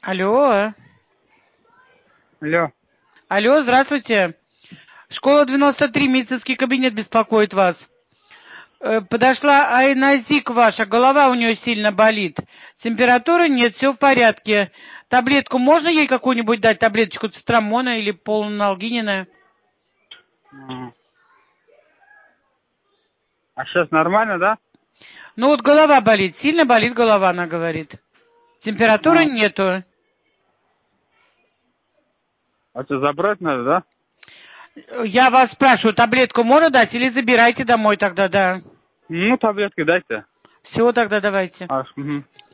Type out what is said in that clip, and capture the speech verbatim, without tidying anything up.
Алло. Алло. Алло, здравствуйте. Школа девяносто три, медицинский кабинет беспокоит вас. Э, Подошла Айназик ваша, голова у нее сильно болит. Температуры нет, все в порядке. Таблетку можно ей какую-нибудь дать, таблеточку цитрамона или полуналгинина? М. А сейчас нормально, да? Ну вот голова болит, сильно болит голова, она говорит. Температуры А, нету. а что, забрать надо, да? Я вас спрашиваю, таблетку можно дать или забирайте домой тогда, да? Ну, таблетки дайте. Все, тогда давайте. Аж, мгм.